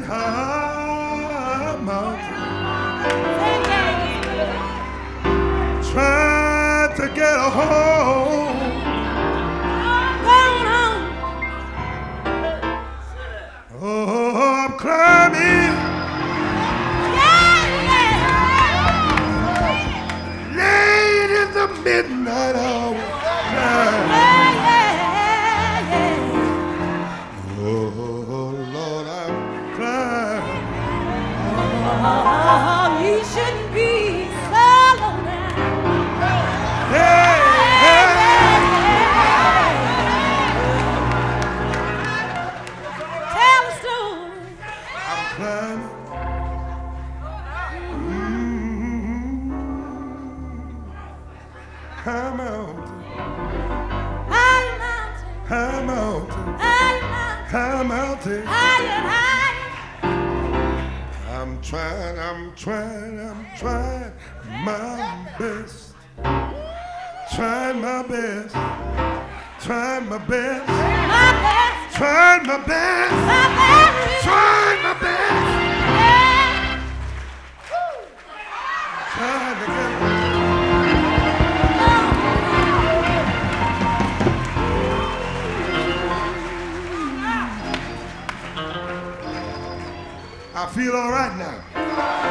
high mountain, trying to get a hold. Oh, I'm climbing late in the midnight hour. Oh, Lord, I'm climbing. Oh, you shouldn't be so lonely. Hey, hey, Tell a story. I'm climbing. High mountain, High mountain, high mountain, high mountain, high mountain. high and high. I'm trying my best. Trying my best. Trying my best. My best, Trying my best. my best. Trying my best. Yeah. Trying to get I feel all right now.